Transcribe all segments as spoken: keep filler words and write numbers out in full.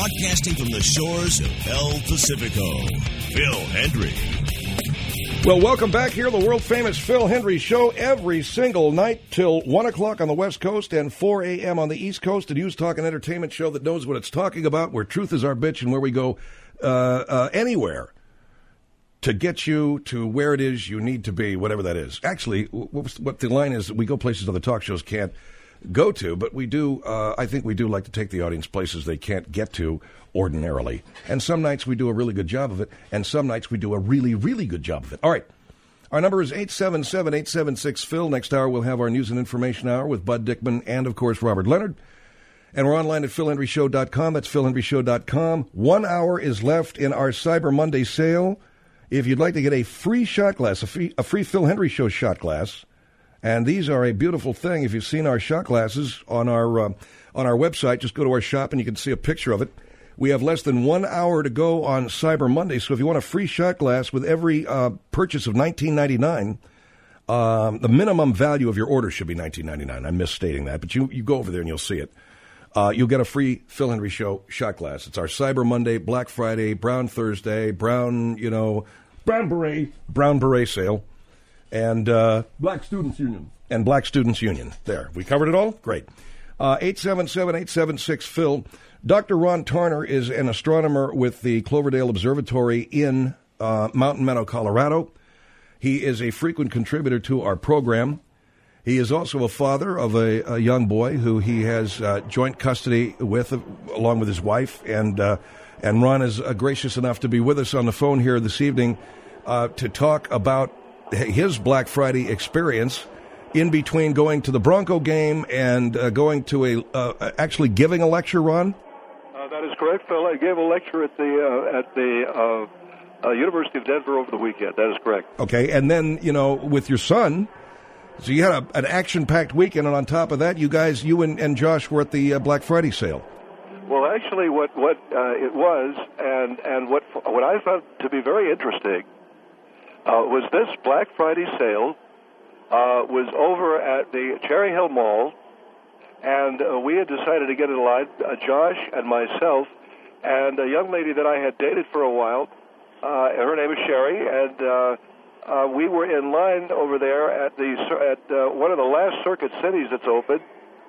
Broadcasting from the shores of El Pacifico, Phil Hendrie. Well, welcome back here, the world-famous Phil Hendrie Show, every single night till one o'clock on the West Coast and four a.m. on the East Coast, a news, talk, and entertainment show that knows what it's talking about, where truth is our bitch, and where we go uh, uh, anywhere to get you to where it is you need to be, whatever that is. Actually, what the line is, we go places other talk shows can't go to, but we do, uh, I think we do like to take the audience places they can't get to ordinarily. And some nights we do a really good job of it, and some nights we do a really, really good job of it. All right. Our number is eight seven seven, eight seven six, Phil. Next hour we'll have our news and information hour with Bud Dickman and, of course, Robert Leonard. And we're online at phil hendrie show dot com. That's phil hendrie show dot com. One hour is left in our Cyber Monday sale. If you'd like to get a free shot glass, a free, a free Phil Hendrie Show shot glass, and these are a beautiful thing. If you've seen our shot glasses on our uh, on our website, just go to our shop and you can see a picture of it. We have less than one hour to go on Cyber Monday, so if you want a free shot glass with every uh, purchase of nineteen ninety-nine dollars, um, the minimum value of your order should be nineteen ninety-nine dollars. I'm misstating that, but you, you go over there and you'll see it. Uh, you'll get a free Phil Hendrie Show shot glass. It's our Cyber Monday, Black Friday, Brown Thursday, Brown, you know, Brown Beret, Brown Beret sale. And uh, Black Students Union. And Black Students Union. There. We covered it all? Great. Uh, eight seven seven, eight seven six, Phil. Doctor Ron Tarner is an astronomer with the Cloverdale Observatory in uh, Mountain Meadow, Colorado. He is a frequent contributor to our program. He is also a father of a, a young boy who he has uh, joint custody with, uh, along with his wife. And, uh, and Ron is uh, gracious enough to be with us on the phone here this evening uh, to talk about his Black Friday experience in between going to the Bronco game and uh, going to a uh, actually giving a lecture, Ron? Uh, that is correct, Phil. I gave a lecture at the uh, at the uh, uh, University of Denver over the weekend. That is correct. Okay, and then, you know, with your son, so you had a, an action-packed weekend, and on top of that, you guys, you and, and Josh were at the uh, Black Friday sale. Well, actually, what what uh, it was, and and what what I found to be very interesting. Uh, was this Black Friday sale uh, was over at the Cherry Hill Mall, and uh, we had decided to get in line, uh, Josh and myself, and a young lady that I had dated for a while, uh, her name is Sherry, and uh, uh, we were in line over there at the at uh, one of the last Circuit Cities that's open,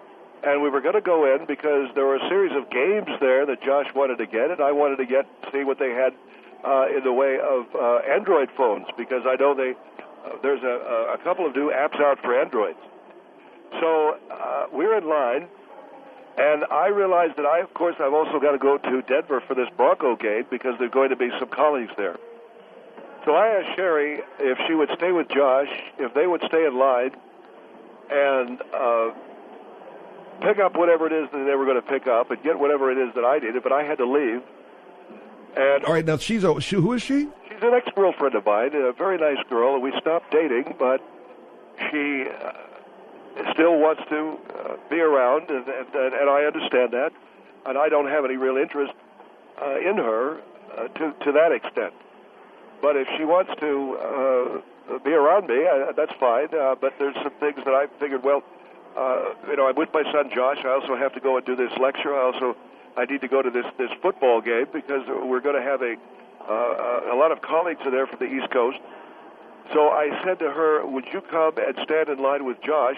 and we were going to go in because there were a series of games there that Josh wanted to get, and I wanted to get see what they had Uh, in the way of uh, Android phones, because I know they uh, there's a, a couple of new apps out for Androids. So uh, we're in line, and I realized that I, of course, I've also got to go to Denver for this Bronco game because there's going to be some colleagues there. So I asked Sherry if she would stay with Josh, if they would stay in line, and uh, pick up whatever it is that they were going to pick up and get whatever it is that I needed, but I had to leave. And all right, now she's a, she, who is she? She's an ex-girlfriend of mine, a very nice girl, and we stopped dating, but she uh, still wants to uh, be around, and, and, and I understand that, and I don't have any real interest uh, in her uh, to, to that extent. But if she wants to uh, be around me, uh, that's fine, uh, but there's some things that I figured, well, uh, you know, I'm with my son Josh, I also have to go and do this lecture, I also I need to go to this, this football game because we're going to have a uh, a lot of colleagues are there from the East Coast. So I said to her, would you come and stand in line with Josh,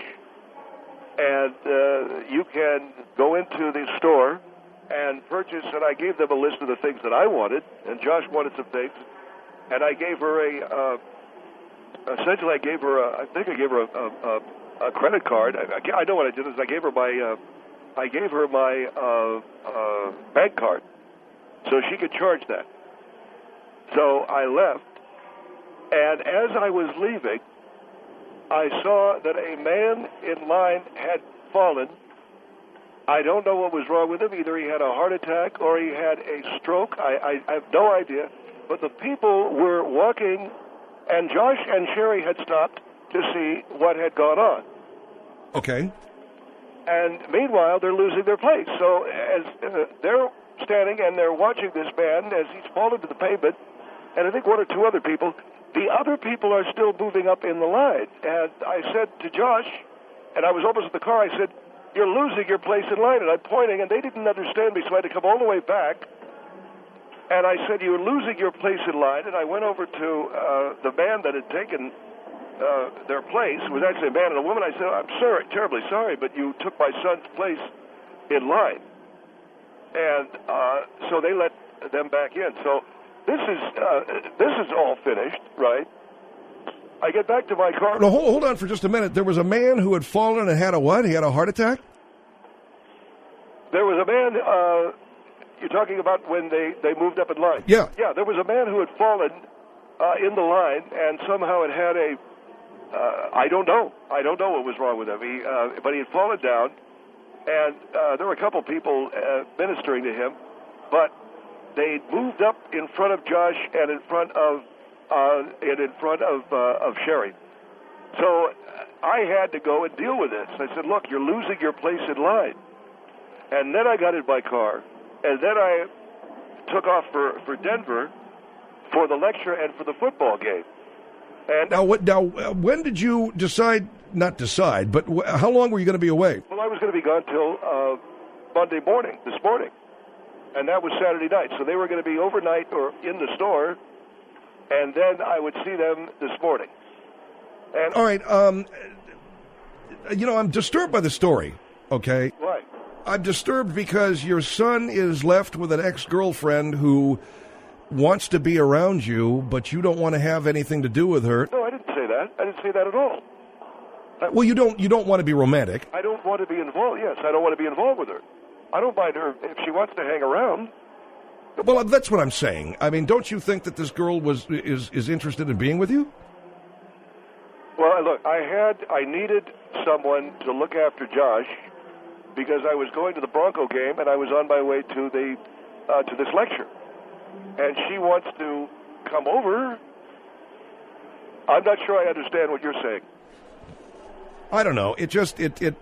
and uh, you can go into the store and purchase, and I gave them a list of the things that I wanted, and Josh wanted some things, and I gave her a, uh, essentially I gave her, a, I think I gave her a, a, a credit card. I, I know what I did is I gave her my, uh, I gave her my uh, uh, bank card, so she could charge that. So I left, and as I was leaving, I saw that a man in line had fallen. I don't know what was wrong with him. Either he had a heart attack or he had a stroke. I, I, I have no idea. But the people were walking, and Josh and Sherry had stopped to see what had gone on. Okay. And meanwhile, they're losing their place. So as uh, they're standing and they're watching this man as he's fallen to the pavement, and I think one or two other people, the other people are still moving up in the line. And I said to Josh, and I was almost in the car, I said, you're losing your place in line. And I'm pointing, and they didn't understand me, so I had to come all the way back. And I said, you're losing your place in line. And I went over to uh, the man that had taken uh, their place. It was actually a man and a woman. I said, I'm sorry, terribly sorry, but you took my son's place in line. And uh, so they let them back in. So this is uh, this is all finished, right? I get back to my car. No, hold, hold on for just a minute. There was a man who had fallen and had a what? He had a heart attack? There was a man, uh, you're talking about when they, they moved up in line. Yeah. Yeah, there was a man who had fallen uh, in the line and somehow had had a, uh, I don't know. I don't know what was wrong with him. He, uh, but he had fallen down, and uh, there were a couple people uh, ministering to him, but they moved up in front of Josh and in front of Uh, and in front of uh, of Sherry. So I had to go and deal with this. I said, look, you're losing your place in line. And then I got in my car, and then I took off for, for Denver for the lecture and for the football game. And now, what, now, uh, when did you decide, not decide, but wh- how long were you going to be away? Well, I was going to be gone till uh, Monday morning, this morning. And that was Saturday night. So they were going to be overnight or in the store, and then I would see them this morning. And all right, um, you know, I'm disturbed by the story, okay? Why? I'm disturbed because your son is left with an ex-girlfriend who wants to be around you, but you don't want to have anything to do with her. No, I didn't say that. I didn't say that at all. I, well, you don't you don't want to be romantic. I don't want to be involved. Yes, I don't want to be involved with her. I don't mind her if she wants to hang around. Well, that's what I'm saying. I mean, don't you think that this girl was is is interested in being with you? Well, look, I had, I needed someone to look after Josh because I was going to the Bronco game and I was on my way to the uh, to this lecture, and she wants to come over. I'm not sure I understand what you're saying. I don't know. It just it it.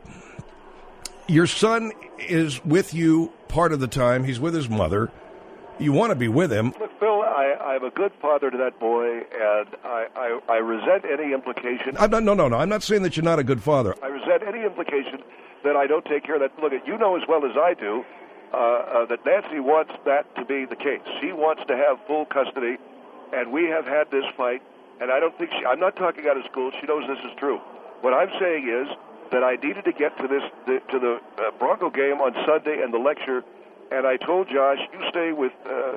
Your son is with you part of the time. He's with his mother. You want to be with him. Look, Phil, I, I'm a good father to that boy, and I, I, I resent any implication. I'm not, no, no, no. I'm not saying that you're not a good father. I resent any implication that I don't take care of that. Look, you know as well as I do uh, uh, that Nancy wants that to be the case. She wants to have full custody, and we have had this fight, and I don't think she, I'm not talking out of school. She knows this is true. What I'm saying is that I needed to get to this the, to the uh, Bronco game on Sunday and the lecture. And I told Josh, you stay with uh, uh,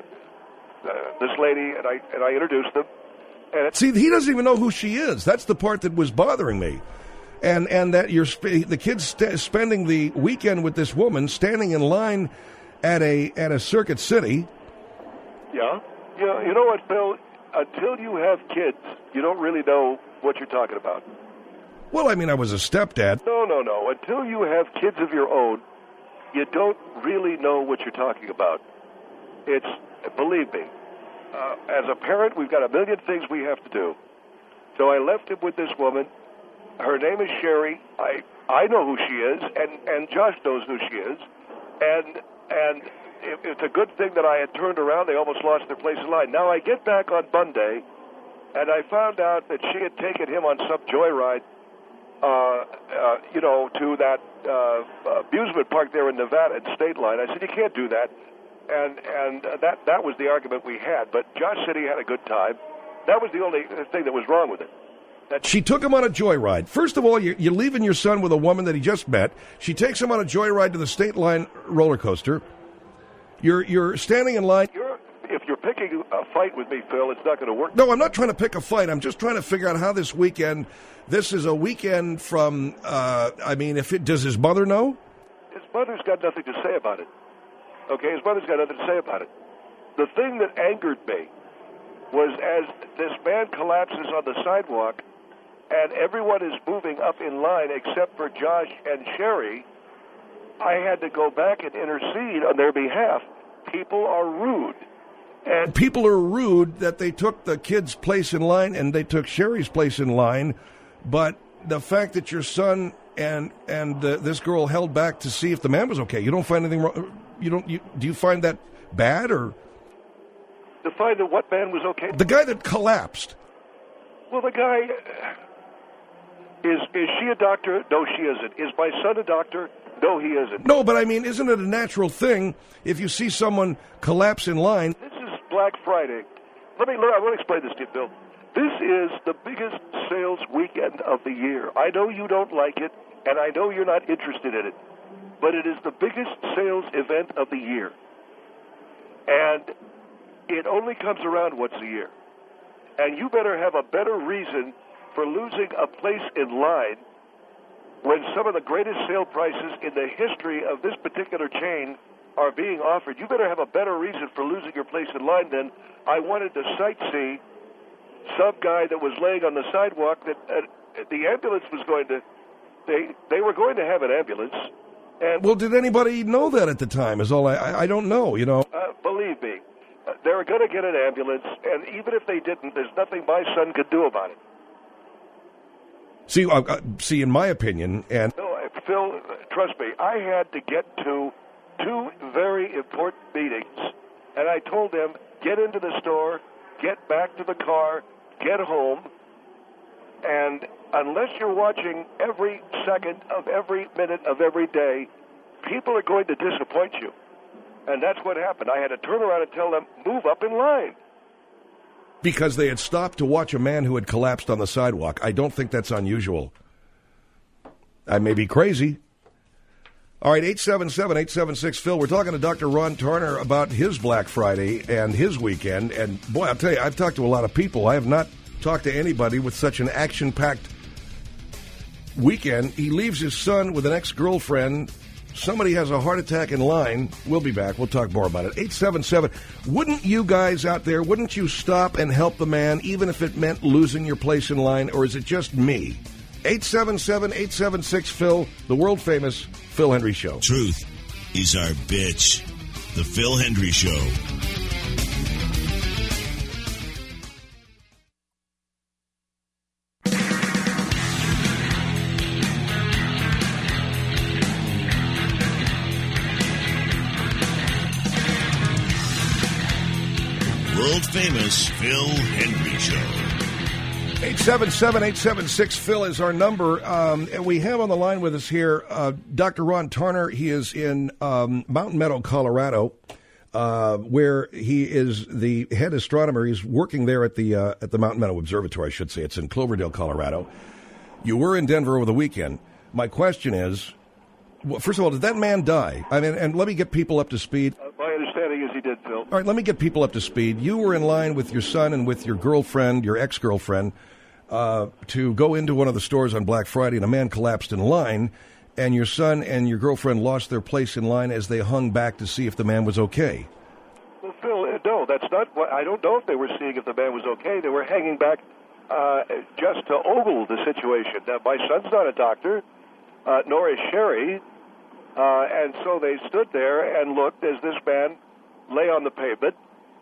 this lady, and I and I introduced them. And see, he doesn't even know who she is. That's the part that was bothering me, and and that you're sp- the kid's st- spending the weekend with this woman, standing in line at a at a Circuit City. Yeah, you know, you know what, Bill? Until you have kids, you don't really know what you're talking about. Well, I mean, I was a stepdad. No, no, no. Until you have kids of your own, you don't really know what you're talking about. It's, believe me, uh, as a parent, we've got a million things we have to do. So I left him with this woman. Her name is Sherry. I I know who she is, and, and Josh knows who she is. And and it, it's a good thing that I had turned around. They almost lost their place in line. Now I get back on Monday, and I found out that she had taken him on some joyride, uh, uh, you know, to that uh, amusement park there in Nevada at State Line. I said, you can't do that. And and that that was the argument we had. But Josh said he had a good time. That was the only thing that was wrong with it. That she took him on a joyride. First of all, you're, you're leaving your son with a woman that he just met. She takes him on a joyride to the State Line roller coaster. You're you're standing in line. You're, if you're picking a fight with me, Phil, it's not going to work. No, I'm not trying to pick a fight. I'm just trying to figure out how this weekend. This is a weekend from. Uh, I mean, if it does his mother know? His mother's got nothing to say about it. Okay, his mother's got nothing to say about it. The thing that angered me was as this man collapses on the sidewalk and everyone is moving up in line except for Josh and Sherry, I had to go back and intercede on their behalf. People are rude. And people are rude that they took the kid's place in line and they took Sherry's place in line, but the fact that your son and and uh, this girl held back to see if the man was okay, you don't find anything wrong? You don't? You, do you find that bad or? To find that what man was okay? The guy that collapsed. Well, the guy is is she a doctor? No, she isn't. Is my son a doctor? No, he isn't. No, but I mean, isn't it a natural thing if you see someone collapse in line? This is Black Friday. Let me, I want to explain this to you, Bill. This is the biggest sales weekend of the year. I know you don't like it, and I know you're not interested in it, but it is the biggest sales event of the year. And it only comes around once a year. And you better have a better reason for losing a place in line when some of the greatest sale prices in the history of this particular chain are being offered. You better have a better reason for losing your place in line than I wanted to sightsee some guy that was laying on the sidewalk that uh, the ambulance was going to, they they were going to have an ambulance. And well, did anybody know that at the time? Is all I, I, I don't know, you know. Uh, believe me, uh, they were going to get an ambulance, and even if they didn't, there's nothing my son could do about it. See, uh, uh, see, in my opinion, and no, uh, Phil, uh, trust me, I had to get to two very important meetings, and I told them, get into the store, get back to the car, get home, and unless you're watching every second of every minute of every day, people are going to disappoint you. And that's what happened. I had to turn around and tell them, move up in line. Because they had stopped to watch a man who had collapsed on the sidewalk. I don't think that's unusual. I may be crazy. All right, eight seven seven, eight seven six, Phil. We're talking to Doctor Ron Turner about his Black Friday and his weekend. And, boy, I'll tell you, I've talked to a lot of people. I have not talked to anybody with such an action-packed weekend. He leaves his son with an ex-girlfriend. Somebody has a heart attack in line. We'll be back. We'll talk more about it. eight seven seven. Wouldn't you guys out there, wouldn't you stop and help the man, even if it meant losing your place in line, or is it just me? eight seven seven, eight seven six, Phil, the world-famous Phil Hendrie Show. Truth is our bitch. The Phil Hendrie Show. World-famous Phil Hendrie Show. eight seven seven, eight seven six, Phil is our number. Um, and we have on the line with us here uh, Doctor Ron Turner. He is in um, Mountain Meadow, Colorado, uh, where he is the head astronomer. He's working there at the uh, at the Mountain Meadow Observatory, I should say. It's in Cloverdale, Colorado. You were in Denver over the weekend. My question is, well, first of all, did that man die? I mean, and let me get people up to speed. Uh, my understanding is he did, Phil. All right, let me get people up to speed. You were in line with your son and with your girlfriend, your ex-girlfriend, uh, to go into one of the stores on Black Friday, and a man collapsed in line, and your son and your girlfriend lost their place in line as they hung back to see if the man was okay. Well, Phil, uh, no, that's not what, I don't know if they were seeing if the man was okay. They were hanging back uh, just to ogle the situation. Now, my son's not a doctor, uh, nor is Sherry, uh, and so they stood there and looked as this man lay on the pavement,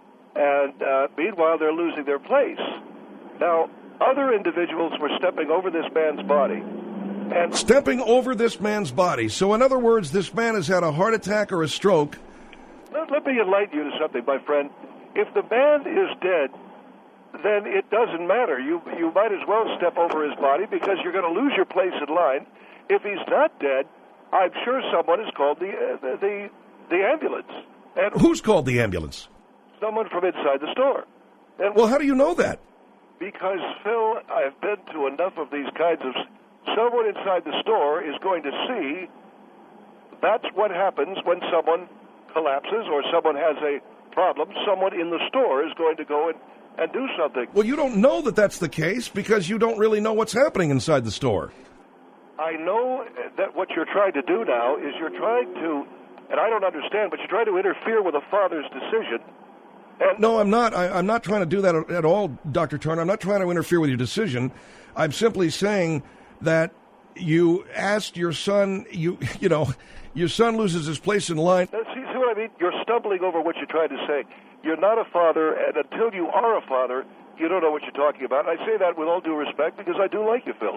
and uh, meanwhile they're losing their place. Now, other individuals were stepping over this man's body. And stepping over this man's body. So, in other words, this man has had a heart attack or a stroke. Let, let me enlighten you to something, my friend. If the man is dead, then it doesn't matter. You you might as well step over his body because you're going to lose your place in line. If he's not dead, I'm sure someone has called the uh, the, the the ambulance. And who's called the ambulance? Someone from inside the store. And well, how do you know that? Because, Phil, I've been to enough of these kinds of... Someone inside the store is going to see that's what happens when someone collapses or someone has a problem. Someone in the store is going to go and, and do something. Well, you don't know that that's the case because you don't really know what's happening inside the store. I know that what you're trying to do now is you're trying to... And I don't understand, but you try to interfere with a father's decision. And no, I'm not. I, I'm not trying to do that at all, Doctor Turner. I'm not trying to interfere with your decision. I'm simply saying that you asked your son, you you know, your son loses his place in line. See, see what I mean? You're stumbling over what you're trying to say. You're not a father, and until you are a father, you don't know what you're talking about. And I say that with all due respect because I do like you, Phil.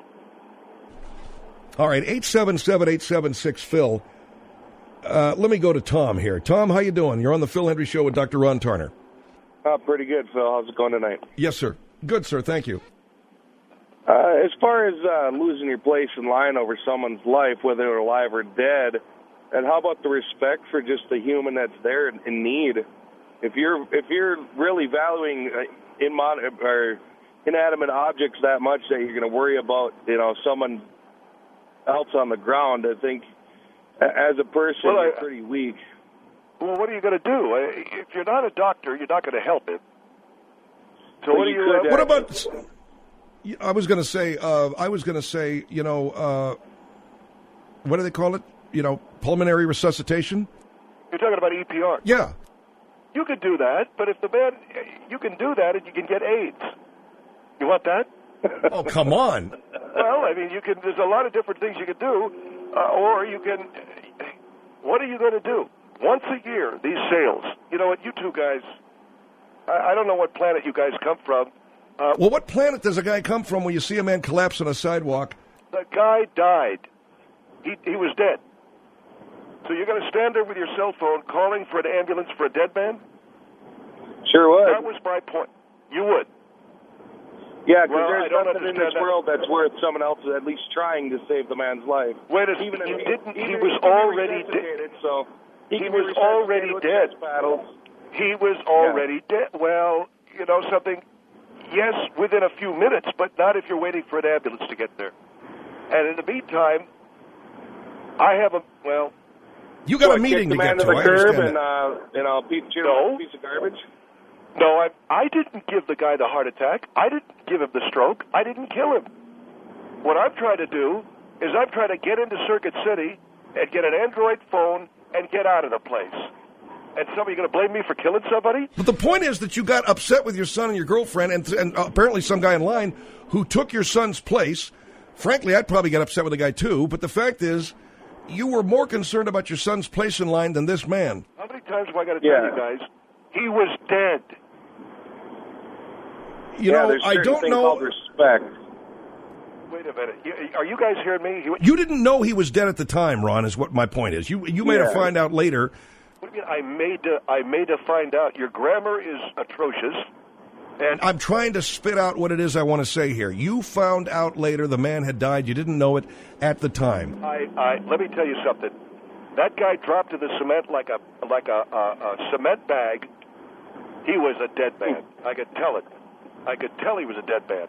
All right, eight seven seven, eight seven six, Phil. Uh, let me go to Tom here. Tom, how you doing? You're on the Phil Hendrie Show with Doctor Ron Turner. Uh, pretty good, Phil. How's it going tonight? Yes, sir. Good, sir. Thank you. Uh, as far as uh, losing your place in line over someone's life, whether they're alive or dead, and how about the respect for just the human that's there in, in need? If you're if you're really valuing uh, in mod, or inanimate objects that much that you're going to worry about, you know, someone else on the ground, I think as a person well, you're I, pretty weak. Well, what are you going to do? If you're not a doctor, you're not going to help him. So Well, what do you you? could, Uh, What about? I was going to say. Uh, I was going to say. You know, uh, what do they call it? You know, pulmonary resuscitation. You're talking about E P R. Yeah. You could do that, but if the man, you can do that, and you can get AIDS. You want that? Oh, come on. Well, I mean, you can. There's a lot of different things you can do, uh, or you can. What are you going to do? Once a year, these sales. You know what? You two guys. I, I don't know what planet you guys come from. Uh, Well, what planet does a guy come from when you see a man collapse on a sidewalk? the guy died. He he was dead. So you're going to stand there with your cell phone calling for an ambulance for a dead man? Sure would. That was my point. You would. Yeah, because Well, I there's don't nothing in understand this that. world that's worth someone else at least trying to save the man's life. Wait a Even he if didn't. He even was if he can be already dead. resuscitated, So he, He can be was resuscitated already with dead. chest paddles. He was already dead. Well, you know something? Yes, within a few minutes, but not if you're waiting for an ambulance to get there. And in the meantime, I have a, well, You got What, a meeting kick to the get man to. to the I curb understand and that. uh, you know, piece, chew No. a piece of garbage. no, I, I didn't give the guy the heart attack. I didn't give him the stroke. I didn't kill him. What I'm trying to do is I'm trying to get into Circuit City and get an Android phone and get out of the place. And somebody going to blame me for killing somebody? But the point is that you got upset with your son and your girlfriend, and, and apparently some guy in line who took your son's place. Frankly, I'd probably get upset with the guy too. But the fact is, you were more concerned about your son's place in line than this man. How many times have I got to tell Yeah. you guys? He was dead. You yeah, know, there's I certain don't thing know. called respect. Wait a minute. You, are you guys hearing me? He, You didn't know he was dead at the time, Ron. Is what my point is. You you may have Yeah. find out later. What do you mean? I made to, I made to find out. Your grammar is atrocious. And I'm trying to spit out what it is I want to say here. You found out later the man had died. You didn't know it at the time. I, I let me tell you something. That guy dropped to the cement like a like a, a, a cement bag. He was a dead man. I could tell it. I could tell he was a dead man.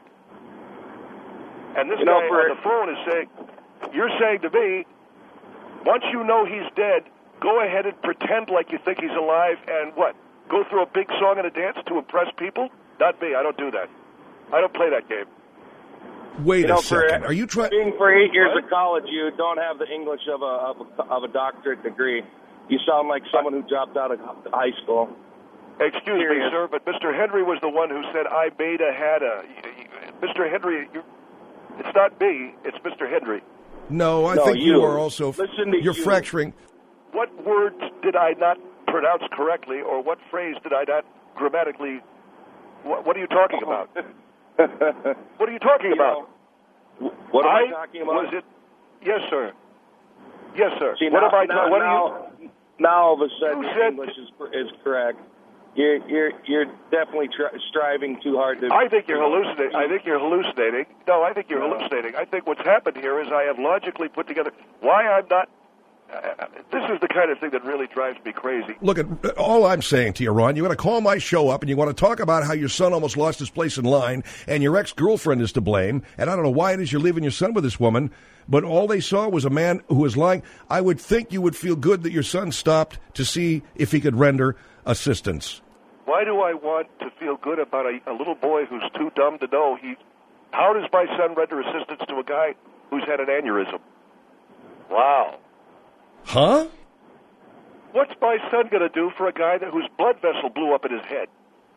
And this You know, guy for- on the phone is saying, "You're saying to me, once you know he's dead, go ahead and pretend like you think he's alive, and what? Go through a big song and a dance to impress people? Not me. I don't do that. I don't play that game." Wait You know, a second. for Are you trying? being for eight years What? of college, you don't have the English of a, of a of a doctorate degree. You sound like someone who dropped out of high school. Excuse me, Serious. sir, but Mister Henry was the one who said I made a had a. Mister Henry, you're, it's not me. It's Mister Henry. No, I No, think you you. are also. Listen to you're you. fracturing. What words did I not pronounce correctly, or what phrase did I not grammatically? What, what are you talking about? What are you talking You about? know, what am I, talking about? Was it? Yes, sir. Yes, sir. See, what now, am I? now, ta- what now, are you? now all of a sudden You your said- English is is correct. You're you're you're definitely tr- striving too hard to. I think you're hallucinating. I think you're hallucinating. No, I think you're No. hallucinating. I think what's happened here is I have logically put together why I'm not. Uh, this is the kind of thing that really drives me crazy. Look, at all I'm saying to you, Ron, you want to call my show up and you want to talk about how your son almost lost his place in line and your ex-girlfriend is to blame, and I don't know why it is you're leaving your son with this woman, but all they saw was a man who was lying. I would think you would feel good that your son stopped to see if he could render assistance. Why do I want to feel good about a, a little boy who's too dumb to know he? How does my son render assistance to a guy who's had an aneurysm? Wow. Huh? What's my son going to do for a guy that whose blood vessel blew up in his head?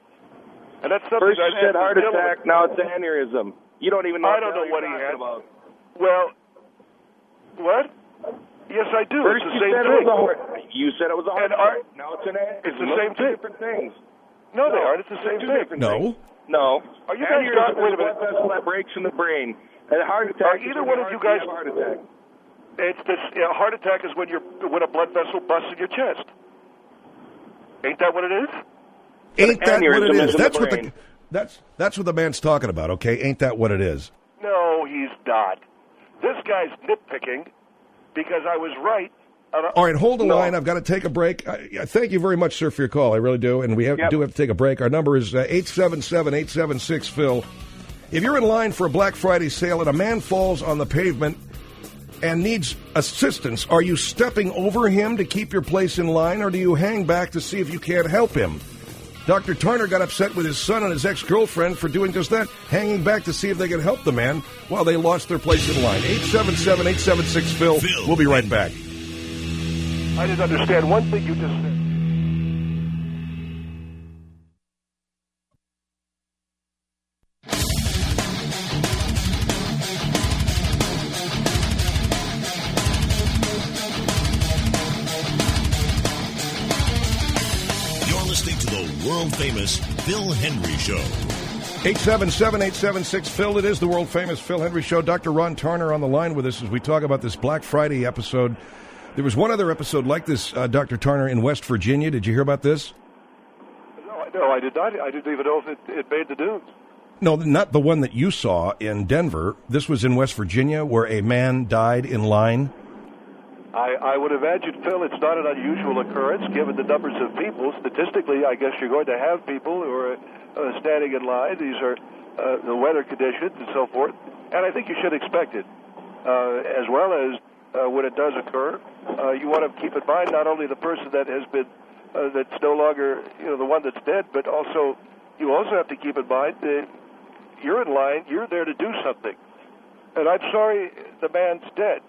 And that's something First you I've had said to heart deal with. attack, now it's aneurysm. You don't even know. I what don't the know hell what you're he talking had. about. Well, what? Yes, I do. First it's the you same said thing. it was a heart. You said it was a heart And are- attack. Now it's an aneurysm. It's the Those same are two thing. different things. No, they No, aren't. It's the same two thing. different No. things. No. Are you guys Aneurysm talking- wait a is blood minute. vessel that breaks in the brain. And a heart attack. Are is either when one of your you heart- guys- have a heart attack. It's this. You know, heart attack is when you're when a blood vessel busts in your chest. Ain't that what it is? Ain't that what aneurysm it is is? in the That's what the brain. that's that's what the man's talking about, okay? Ain't that what it is? No, he's not. This guy's nitpicking because I was right All right, hold the no. line. I've got to take a break. I, I thank you very much, sir, for your call. I really do. And we have, Yep. do have to take a break. Our number is uh, eight seven seven, eight seven six, Phil. If you're in line for a Black Friday sale and a man falls on the pavement and needs assistance, are you stepping over him to keep your place in line, or do you hang back to see if you can't help him? Doctor Turner got upset with his son and his ex-girlfriend for doing just that, hanging back to see if they could help the man while they lost their place in line. eight seven seven, eight seven six, Phil. Phil. We'll be right back. I didn't understand one thing you just said. You're listening to the world-famous Phil Henry Show. eight seven seven, eight seven six, Phil. It is the world-famous Phil Henry Show. Doctor Ron Turner on the line with us as we talk about this Black Friday episode. There was one other episode like this, uh, Doctor Turner, in West Virginia. Did you hear about this? No, I- no, I did not. I didn't even know if it, it made the news. No, not the one that you saw in Denver. This was in West Virginia where a man died in line. I, I would imagine, Phil, it's not an unusual occurrence given the numbers of people. Statistically, I guess you're going to have people who are uh, standing in line. These are uh, the weather conditions and so forth. And I think you should expect it, uh, as well as uh, when it does occur. Uh, you want to keep in mind not only the person that has been, uh, that's no longer, you know, the one that's dead, but also you also have to keep in mind that you're in line, you're there to do something. And I'm sorry the man's dead.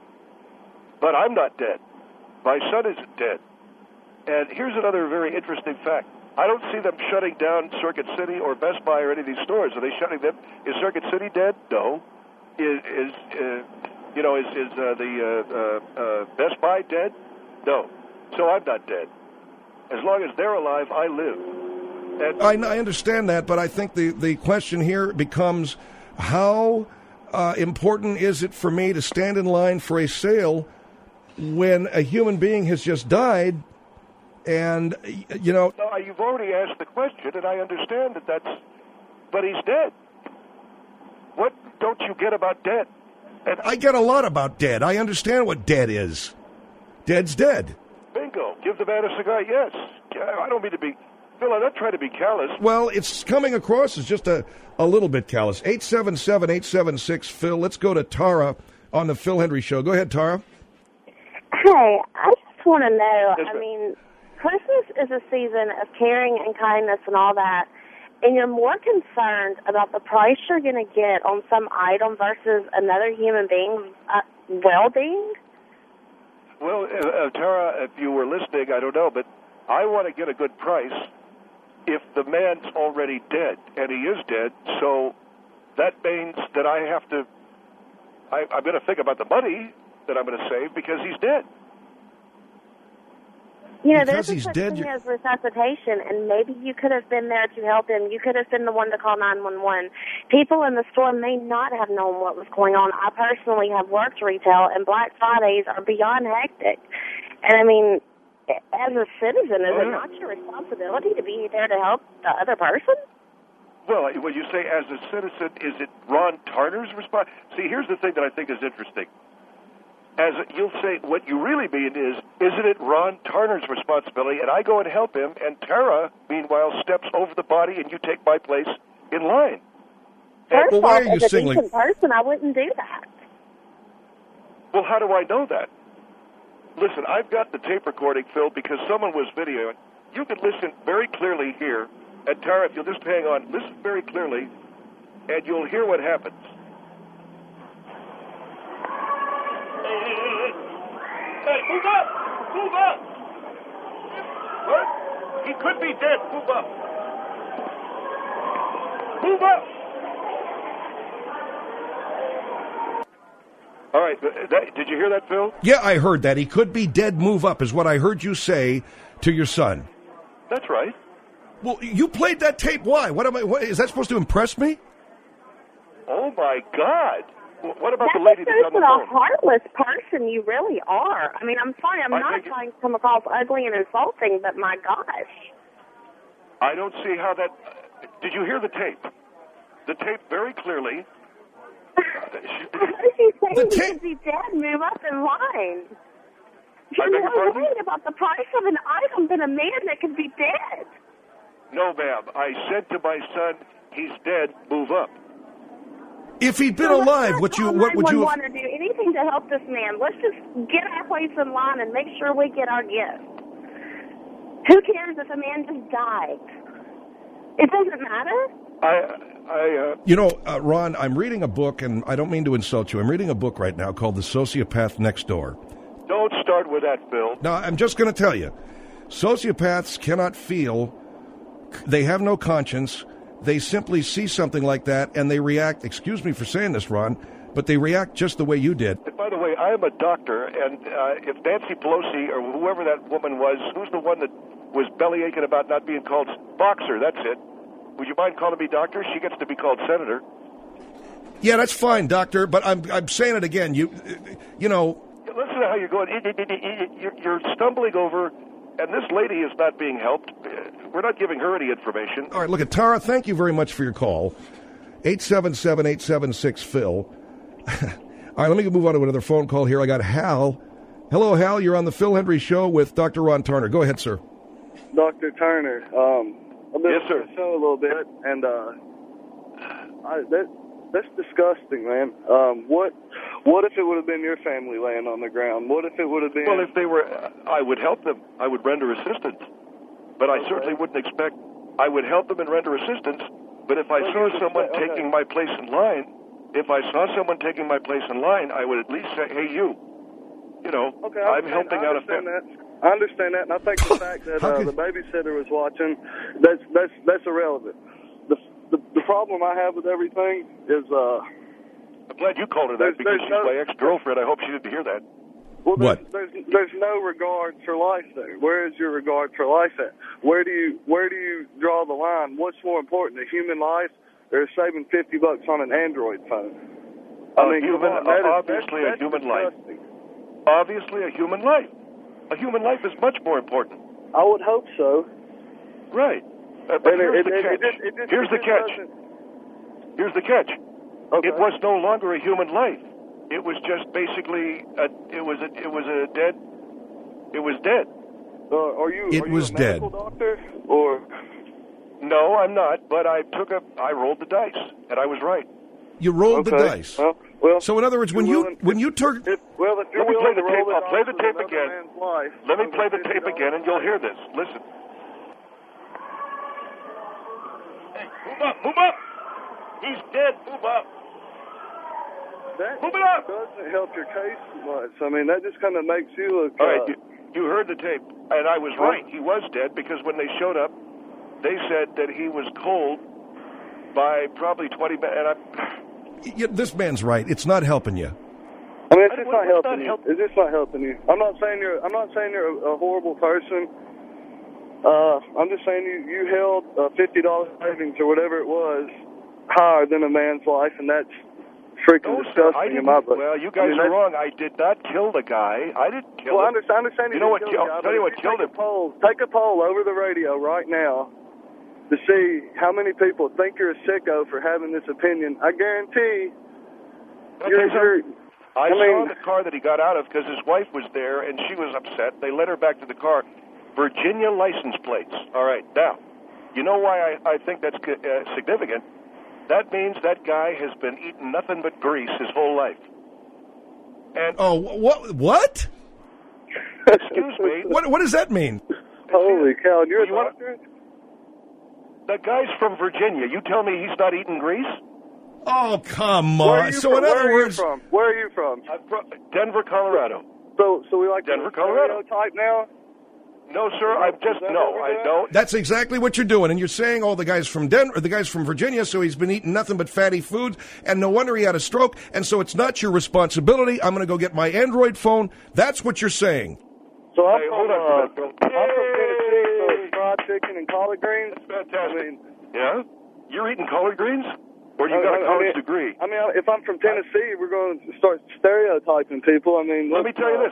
But I'm not dead. My son isn't dead. And here's another very interesting fact. I don't see them shutting down Circuit City or Best Buy or any of these stores. Are they shutting them? Is Circuit City dead? No. Is, is uh, you know, is, is uh, the uh, uh, uh, Best Buy dead? No. So I'm not dead. As long as they're alive, I live. And I, I understand that, but I think the, the question here becomes how uh, important is it for me to stand in line for a sale when a human being has just died, and, you know... No, you've already asked the question, and I understand that that's... But he's dead. What don't you get about dead? And I get a lot about dead. I understand what dead is. Dead's dead. Bingo. Give the man a cigar. Yes. I don't mean to be... Phil, I'm not trying to be callous. Well, it's coming across as just a, a little bit callous. eight seven seven, eight seven six, Phil. Let's go to Tara on the Phil Henry Show. Go ahead, Tara. Hey, I just want to know, Yes, I ma'am. mean, Christmas is a season of caring and kindness and all that, and you're more concerned about the price you're going to get on some item versus another human being's uh, well-being? Well, uh, uh, Tara, if you were listening, I don't know, but I want to get a good price if the man's already dead, and he is dead, so that means that I have to, I, I'm going to think about the money that I'm going to save because he's dead. You know, Because there's a he's such dead, thing you're- as resuscitation, and maybe you could have been there to help him. You could have been the one to call nine one one. People in the store may not have known what was going on. I personally have worked retail, and Black Fridays are beyond hectic. And, I mean, as a citizen, is Oh, it yeah. not your responsibility to be there to help the other person? Well, when you say as a citizen, is it Ron Turner's response? See, here's the thing that I think is interesting. As you'll say, what you really mean is, isn't it Ron Turner's responsibility? And I go and help him, and Tara, meanwhile, steps over the body, and you take my place in line. First Well, why off, are you as a singling- decent person, I wouldn't do that. Well, how do I know that? Listen, I've got the tape recording, Phil, because someone was videoing. You can listen very clearly here. And Tara, if you'll just hang on, listen very clearly, and you'll hear what happens. Hey, move up! Move up! What? He could be dead. Move up. Move up! All right, that, did you hear that, Phil? Yeah, I heard that. He could be dead. Move up is what I heard you say to your son. That's right. Well, you played that tape. Why? What am I? What, is that supposed to impress me? Oh, my God. What about That's the lady just that's on the a phone? heartless person you really are. I mean, I'm sorry, I'm I not think it- trying to come across ugly and insulting, but my gosh. I don't see how that... Did you hear the tape? The tape very clearly... How did you say The he tape- should be dead? Move up in line. You're beg your more pardon? worried about the price of an item than a man that could be dead. No, ma'am. I said to my son, he's dead, move up. If he'd been So let's alive, not what you call what would you have? nine one one or do anything to help this man. Let's just get our place in line and make sure we get our gift. Who cares if a man just died? It doesn't matter. I, I, uh, You know, uh, Ron, I'm reading a book, and I don't mean to insult you. I'm reading a book right now called The Sociopath Next Door. don't start with that, Phil. Now, I'm just going to tell you, sociopaths cannot feel, they have no conscience, they simply see something like that, and they react, excuse me for saying this, Ron, but they react just the way you did. And by the way, I am a doctor, and uh, if Nancy Pelosi or whoever that woman was, who's the one that was belly aching about not being called boxer, that's it. Would you mind calling me doctor? She gets to be called senator. Yeah, that's fine, doctor, but I'm I'm saying it again. You you know, Listen to how you're going. You're, you're stumbling over, and this lady is not being helped. We're not giving her any information. all right, look at Tara, thank you very much for your call. eight seven seven, eight seven six, Phil. All right, let me move on to another phone call here. I got Hal. Hello, Hal. You're on the Phil Hendry Show with Doctor Ron Turner. Go ahead, sir. Doctor Turner, um, I've been Yes, sir. on the show a little bit, and uh, I, that that's disgusting, man. Um, what what if it would have been your family laying on the ground? What if it would have been? Well, if they were, I would help them. I would render assistance. But I Okay. certainly wouldn't expect, I would help them and render assistance. But if I Well, saw you would someone say- okay. taking my place in line, if I saw someone taking my place in line, I would at least say, hey, you. You know, Okay, I I'm helping understand- I out a understand family. that. I understand that, and I think the fact that How uh, could- the babysitter was watching, that's that's that's irrelevant. The the, the problem I have with everything is, uh, I'm glad you called her There's- that because there's she's no- my ex-girlfriend. I hope she didn't hear that. well, there's, What? there's there's no regard for life there. Where is your regard for life at? Where do you where do you draw the line? What's more important, a human life or saving fifty bucks on an Android phone? I A mean, come human- on, that is- obviously a that's, that's human life. disgusting. Obviously, a human life. A human life is much more important. I would hope so. Right. Uh, but And it- here's it- the it- catch. it just- it just- Here's it the just catch. doesn't- Here's the catch. Okay. It was no longer a human life. It was just basically a, it was a, it was a dead. It was dead. Uh, are you? It are you was a medical dead. doctor or? No, I'm not. But I took a. I rolled the dice, and I was right. You rolled the Okay. dice. Well, well, So in other words, when you're you willing- when you took If, well, if you're Let me play willing the to tape. roll the I'll play dice the with tape another again. man's life, Let me over play the fifty tape dollars again, and you'll hear this. Listen. Hey, move up! Move up! He's dead. Move up! That Move it up! doesn't help your case much. I mean, that just kind of makes you look. All right, uh, you, you heard the tape, and I was right. He was dead because when they showed up, they said that he was cold by probably twenty minutes. And I, y- this man's right. It's not helping you. I mean, it's just Well, not it's helping not you. help- It's just not helping you. I'm not saying you're. I'm not saying you're a, a horrible person. Uh, I'm just saying you you held uh, fifty dollars savings or whatever it was higher than a man's life, and that's freaking no, sir, I disgusting in didn't. my book. Well, you I guys mean, are that's- wrong. I did not kill the guy. I didn't kill Well, I him. understand, I understand You know what didn't killed- kill the guy, tell you but what if killed take him. a poll, take a poll over the radio right now to see how many people think you're a sicko for having this opinion. I guarantee Okay, you're, so you're I, I saw mean- the car that he got out of because his wife was there, and she was upset. They led her back to the car. Virginia license plates. All right, now, you know why I, I think that's uh, significant? That means that guy has been eating nothing but grease his whole life. And Oh, what? What? excuse me, What? What does that mean? Holy cow, and you're You a wanna- doctor? the guy's from Virginia. You tell me he's not eating grease? Oh, come Where are on. you So from? in Where other are words, you from? Where are you from? I'm from Denver, Colorado. So, so we like Denver, to Colorado. stereotype now. No, sir, I'm just, that no, what we're I doing? don't. that's exactly what you're doing, and you're saying, "Oh, the guy's from Denver, the guy's from Virginia, so he's been eating nothing but fatty foods, and no wonder he had a stroke, and so it's not your responsibility. I'm going to go get my Android phone." That's what you're saying. So I'm Hey, from, hold on uh, for a minute, Bill. I'm from Tennessee, so Yay! it's fried chicken and collard greens. That's fantastic. I mean, Yeah? You're eating collard greens? Or you I- got I- a I college mean- degree? I mean, if I'm from Tennessee, we're going to start stereotyping people. I mean, Let me let's, tell you uh, this.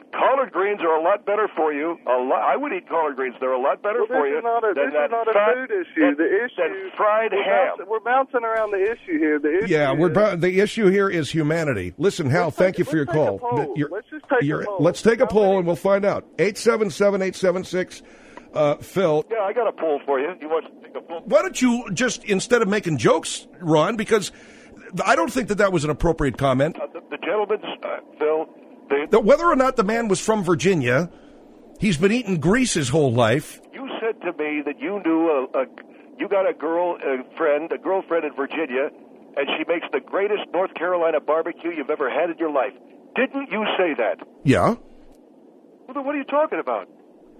collard greens are a lot better for you. A lot, I would eat collard greens. They're a lot better well, for this you is not a, than this that is not a fat, food issue. That, the issue that fried we're ham. Bouncing, we're bouncing around the issue here. The issue Yeah, we're is, bu- the issue here is humanity. Listen, Hal, Let's thank take- you for your let's take a call. poll. You're- Let's just take a you're- poll. Let's take a How poll many- and we'll find out. eight seven seven, eight seven six, uh, Phil. Yeah, I got a poll for you. You want to take a poll? Why don't you just, instead of making jokes, Ron, because I don't think that that was an appropriate comment. Uh, the, the gentleman's, uh, Phil, they, That whether or not the man was from Virginia, he's been eating grease his whole life. you said to me that you knew a, a you got a girl a friend, a girlfriend in Virginia, and she makes the greatest North Carolina barbecue you've ever had in your life. Didn't you say that? Yeah. Well, then what are you talking about?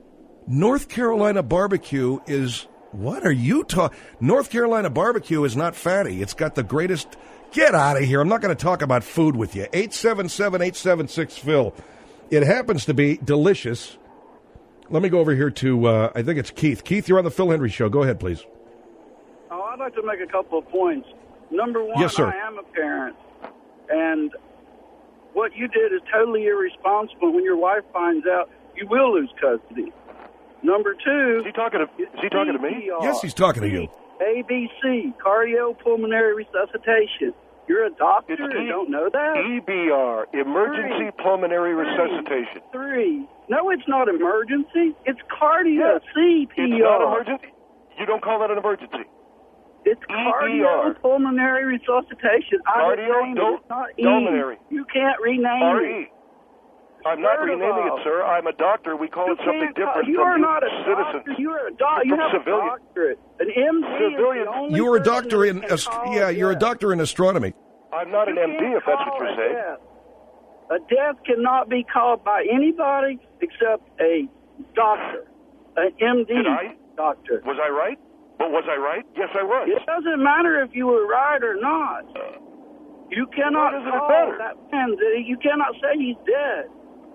North Carolina barbecue is, what are you talking? North Carolina barbecue is not fatty. It's got the greatest. Get out of here. I'm not going to talk about food with you. eight seven seven, eight seven six, Phil. It happens to be delicious. Let me go over here to, uh, I think it's Keith. Keith, you're on the Phil Hendry Show. Go ahead, please. Oh, I'd like to make a couple of points. Number one, Yes, sir. I am a parent, and what you did is totally irresponsible. When your wife finds out, you will lose custody. Number two, Is he talking to, is he talking to me? C P R. Yes, he's talking to you. A B C, cardiopulmonary resuscitation. You're a doctor It's and E- don't know that? E B R, emergency Three. pulmonary Three. resuscitation. Three. No, it's not emergency. It's cardio, Yes. C P R. It's not emergency. You don't call that an emergency. It's E B R. cardiopulmonary resuscitation. I Cardio, renamed it. dul- It's not E. pulmonary. You can't rename R it. E. I'm not Third of renaming all, it, sir. I'm a doctor. We call You it something can't call- different You from are you not a citizens. doctor. You are a doc. You From have civilian. a doctorate. An M D Civilian. is the only You were a person doctor that in, can ast- call yeah, you're a death. doctor in astronomy. I'm not an You M D, can't if that's what call you're a saying. death. A death cannot be called by anybody except a doctor, an M D Did I? doctor. Was I right? Well, was I right? Yes, I was. It doesn't matter if you were right or not. You cannot Why doesn't it call matter? that man. that- You cannot say he's dead.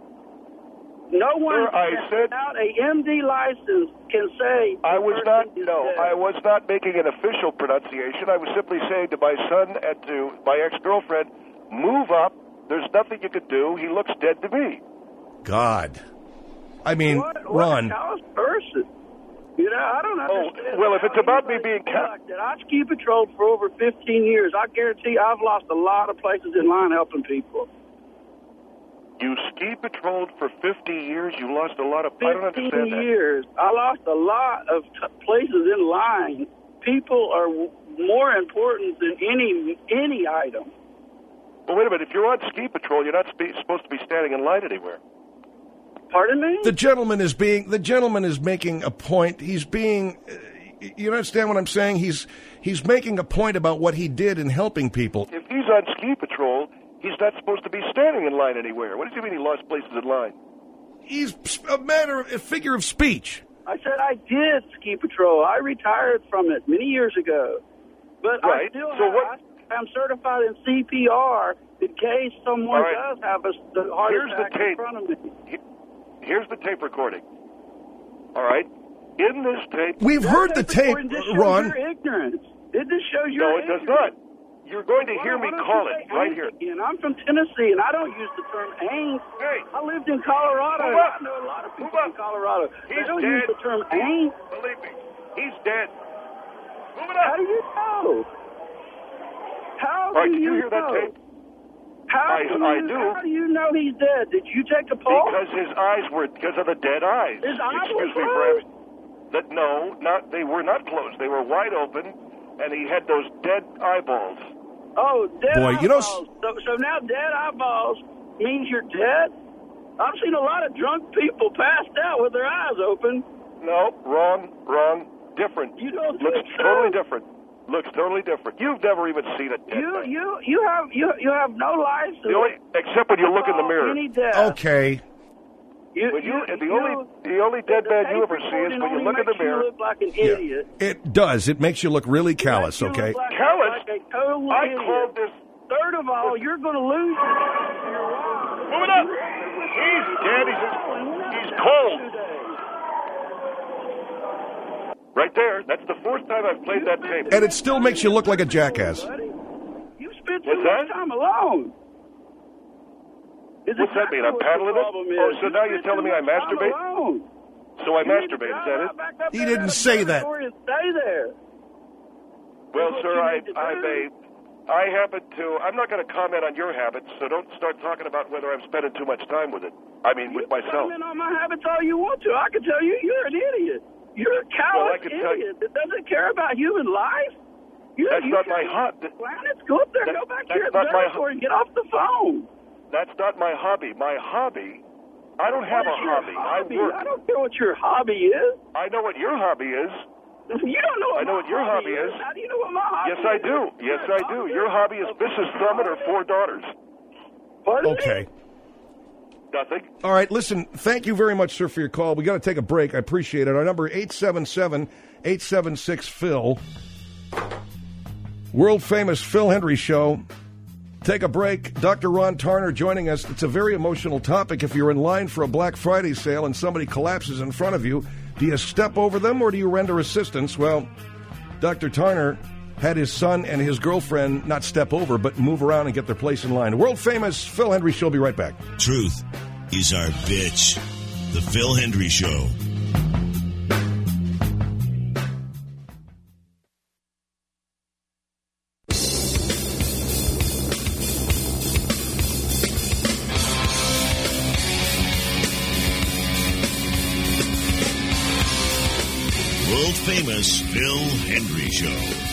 No one Sir, I said- without a M D license can say. I the was person not, is no, dead. I was not making an official pronunciation. I was simply saying to my son and to my ex-girlfriend, move up. There's nothing you could do. He looks dead to me. God. I mean, What, what Ron, a callous person. You know, I don't Oh, understand. well, if how it's about me anybody being can ca- like that. I ski patrolled for over fifteen years. I guarantee I've lost a lot of places in line helping people. You ski patrolled for fifty years. You lost a lot of. I don't fifteen understand that. years. I lost a lot of t- places in line. People are w- more important than any any item. Well, wait a minute. If you're on ski patrol, you're not spe- supposed to be standing in line anywhere. Pardon me? the gentleman is being, the gentleman is making a point. He's being, uh, you understand what I'm saying? He's, he's making a point about what he did in helping people. If he's on ski patrol, he's not supposed to be standing in line anywhere. What does he mean he lost places in line? He's a matter, a figure of speech. I said I did ski patrol. I retired from it many years ago. But Right. I still So have, what- I'm certified in C P R in case someone All right. does have a, a heart Here's the attack in tape. front of me. He- Here's the tape recording. All right. In this tape. We've heard the tape, It just shows Ron. your ignorance. It just shows your No, it does not. You're going to hear me call it right here. And I'm from Tennessee, and I don't use the term ain't. Hey. I lived in Colorado. Move and up. I know a lot of people Move up. in Colorado. He's they don't dead. use the term ain't. Believe me, he's dead. Move it How up. do you know? How All right, do did you you hear that know? tape? How I- do you, I do. How do you know he's dead? Did you take a poll? Because his eyes were, because of the dead eyes. His eyes were Excuse me for closed? having, that, no, not, they were not closed. They were wide open, and he had those dead eyeballs. Oh, dead Boy, eyeballs. you know s- so, so now dead eyeballs means you're dead? I've seen a lot of drunk people passed out with their eyes open. No, wrong, wrong, different. You don't Looks think so? totally different. Looks totally different. You've never even seen a dead You man. you you have you you have no license. The only, except when you look in the mirror. Any death. Okay. You, When you, you, the you, only the only dead the man you tape ever see is recording when you only look in the makes you mirror. look like an Yeah. idiot. It does. It makes you look really callous, It makes you okay? look like, Callous? like a total I idiot. called this. Third of all, you're going to lose your your wife. Move it up. He's dead. He's he's cold. Right there. That's the fourth time I've played that tape. And it still makes you look like a jackass. Buddy, you spent too What's much that? time alone. It's What's that exactly mean? I'm what paddling the it? problem Oh, is. so You now you're spend telling me too I much time masturbate? alone. So I You need to masturbate, is that drive it? back up He there didn't to the say that. dormitory and stay there. Well, That's what sir, you I, need to I do. may, I happen to, I'm not going to comment on your habits, so don't start talking about whether I'm spending too much time with it. I mean, with You myself. comment on my habits all you want to. I can tell you, you're an idiot. You're a Well, I callous can tell you- idiot that doesn't care about human life. You, That's you not my care hobby. about planets. Go up there, That- go back to that's your not my observatory and get off the phone. That's not my hobby. My hobby, I don't have What a is your hobby. hobby? I work. I don't care what your hobby is. I know what your hobby is. You don't know what I know my what your hobby is. How do you know what my hobby Yes, is? I do. Yes, You're a I do. doctor? Your hobby is Missus Thumb and her four daughters. Pardon me? Okay. Nothing. All right, listen, thank you very much, sir, for your call. We got to take a break. I appreciate it. Our number eight seven seven, eight seven six, Phil. World famous Phil Hendry Show. Take a break. Doctor Ron Tarner joining us. It's a very emotional topic. If you're in line for a Black Friday sale and somebody collapses in front of you, do you step over them or do you render assistance? Well, Doctor Tarner had his son and his girlfriend not step over, but move around and get their place in line. World famous Phil Hendry Show. Be right back. Truth is our bitch. The Phil Hendry Show. World famous Phil Hendry Show.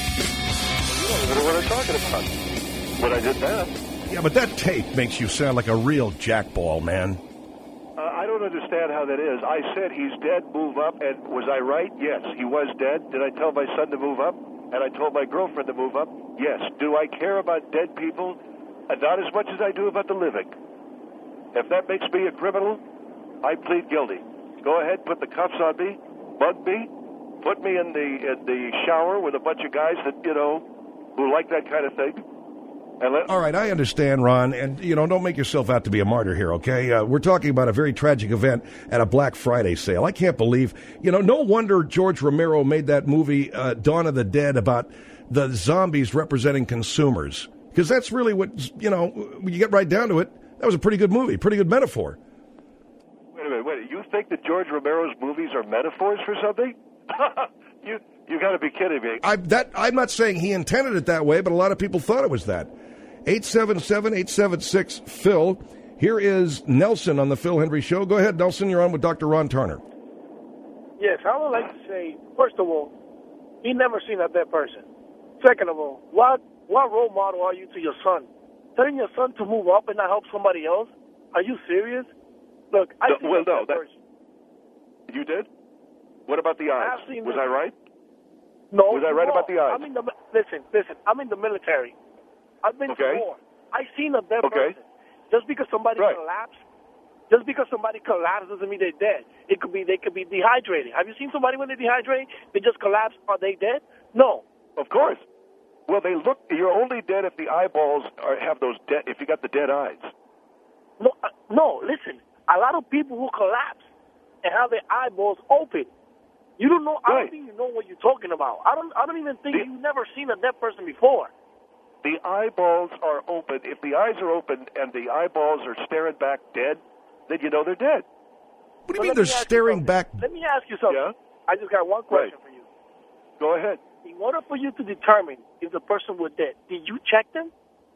I don't know what I'm talking about. But I did that. Yeah, but that tape makes you sound like a real jackball, man. Uh, I don't understand how that is. I said he's dead, move up, and was I right? Yes, he was dead. Did I tell my son to move up? And I told my girlfriend to move up? Yes. Do I care about dead people? Uh, not as much as I do about the living. If that makes me a criminal, I plead guilty. Go ahead, put the cuffs on me, bug me, put me in the in the shower with a bunch of guys that, you know, who like that kind of thing. And let- All right, I understand, Ron, and, you know, don't make yourself out to be a martyr here, okay? Uh, we're talking about a very tragic event at a Black Friday sale. I can't believe, you know, no wonder George Romero made that movie, uh, Dawn of the Dead, about the zombies representing consumers. Because that's really what, you know, when you get right down to it, that was a pretty good movie, pretty good metaphor. Wait a minute, wait. You think that George Romero's movies are metaphors for something? you you got to be kidding me. I, that, I'm not saying he intended it that way, but a lot of people thought it was that. eight seven seven, eight seven six, Phil. Here is Nelson on the Phil Hendry Show. Go ahead, Nelson. You're on with Doctor Ron Tarner. Yes, I would like to say, first of all, he never seen a dead person. Second of all, what what role model are you to your son? Telling your son to move up and not help somebody else? Are you serious? Look, I No, seen well, a dead no, that- person. You did? What about the eyes? I've seen Was it. I right? No, Was I right no, about the eyes? I'm in the listen, listen. I'm in the military. I've been Okay. to war. I seen a dead Okay. person. Just because somebody Right. collapsed, just because somebody collapsed doesn't mean they're dead. It could be they could be dehydrated. Have you seen somebody when they dehydrate? They just collapse. Are they dead? No. Of course. Well, they look. You're only dead if the eyeballs are, have those dead. If you got the dead eyes. No, uh, no. Listen, a lot of people who collapse and have their eyeballs open. You don't know. I Right. don't think you know what you're talking about. I don't. I don't even think The- you've never seen a dead person before. The eyeballs are open. If the eyes are open and the eyeballs are staring back dead, then you know they're dead. What do you But mean let they're me ask you staring something. back? Let me ask you something. Yeah? I just got one question Right. for you. Go ahead. In order for you to determine if the person was dead, did you check them?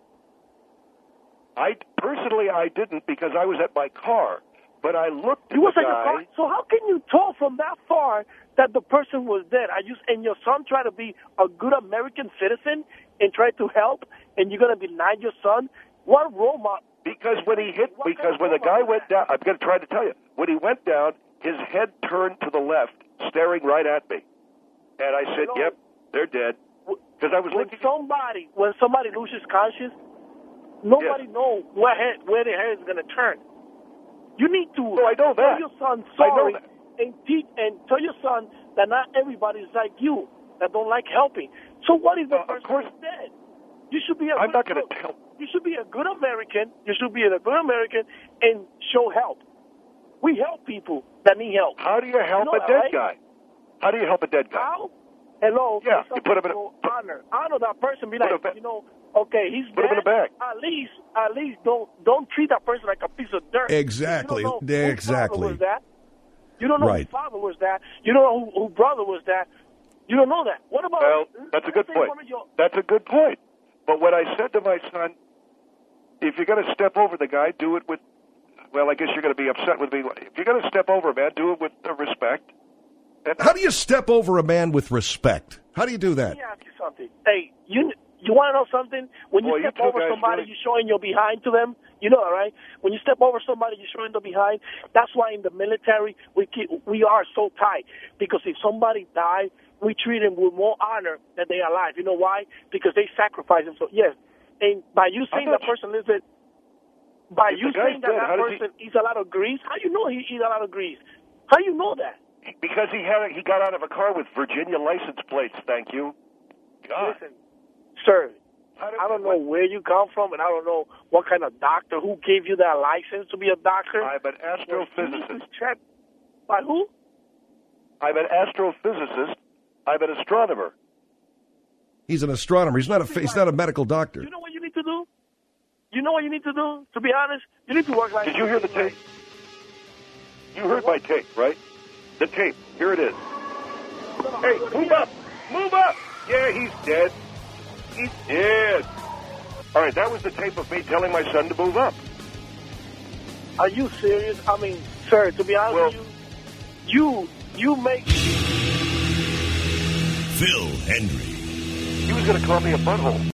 I personally I didn't because I was at my car, but I looked at You was the at your guy. car. So how can you tell from that far that the person was dead? Are you and your son try to be a good American citizen and try to help, and you're gonna deny your son? What role model? Because when he hit, What because kind of when the robot guy is went that? down, I'm going to try to tell you. When he went down, his head turned to the left, staring right at me, and I said, Hello? "Yep, they're dead." Because I was When looking. somebody when somebody loses conscience, nobody Yes. knows where head, where their head is gonna turn. You need to Oh, I know tell that. your son I know sorry that. and teach and tell your son that not everybody is like you that don't like helping. So what if the Uh, of person course. is dead? You should be a I'm good, not going look, to tell. You should be a good American. You should be a good American and show help. We help people that need help. How do you help You know a that, dead right? guy? How do you help a dead guy? How? Hello. Yeah, some you put him in a- people honor honor that person. Be Put like, him in- you know, Okay, he's Put dead. him in the back. At least, at least don't don't treat that person like a piece of dirt. Exactly. You don't know Exactly. Whose father was that? You don't know Right. whose father was that. You don't know who, who brother was that. You don't know that. What about? Well, that's a good say point. one of your- That's a good point. But when I said to my son, if you're going to step over the guy, do it with, well, I guess you're going to be upset with me. If you're going to step over a man, do it with uh, respect. And How do you step over a man with respect? How do you do that? Let me ask you something. Hey, you you want to know something? When you Boy, you step two over guys somebody, really- you're showing your behind to them. You know, right? When you step over somebody, you're showing the behind. That's why in the military we keep, we are so tight, because if somebody dies, we treat them with more honor than they are alive. You know why? Because they sacrifice themselves. Yes, and by you saying that person lives it, by If you the guy's saying that dead, that how does he- person eats a lot of grease, how you know he eats a lot of grease? How you know that? because he had he got out of a car with Virginia license plates. Thank you. God. Listen, sir, How did- I don't know where you come from, and I don't know what kind of doctor who gave you that license to be a doctor. I'm an You need to astrophysicist. check by who? I'm an astrophysicist. I'm an astronomer. He's an astronomer. He's not a he's not a medical doctor. You know what you need to do? You know what you need to do? To be honest, you need to work like. Did you hear the tape? You heard my tape, right? The tape. Here it is. Hey, move up! Move up! Yeah, he's dead. He's dead. All right, that was the tape of me telling my son to move up. Are you serious? I mean, sir, to be honest Well- with you, you you make. Phil Hendry. He was going to call me a butthole.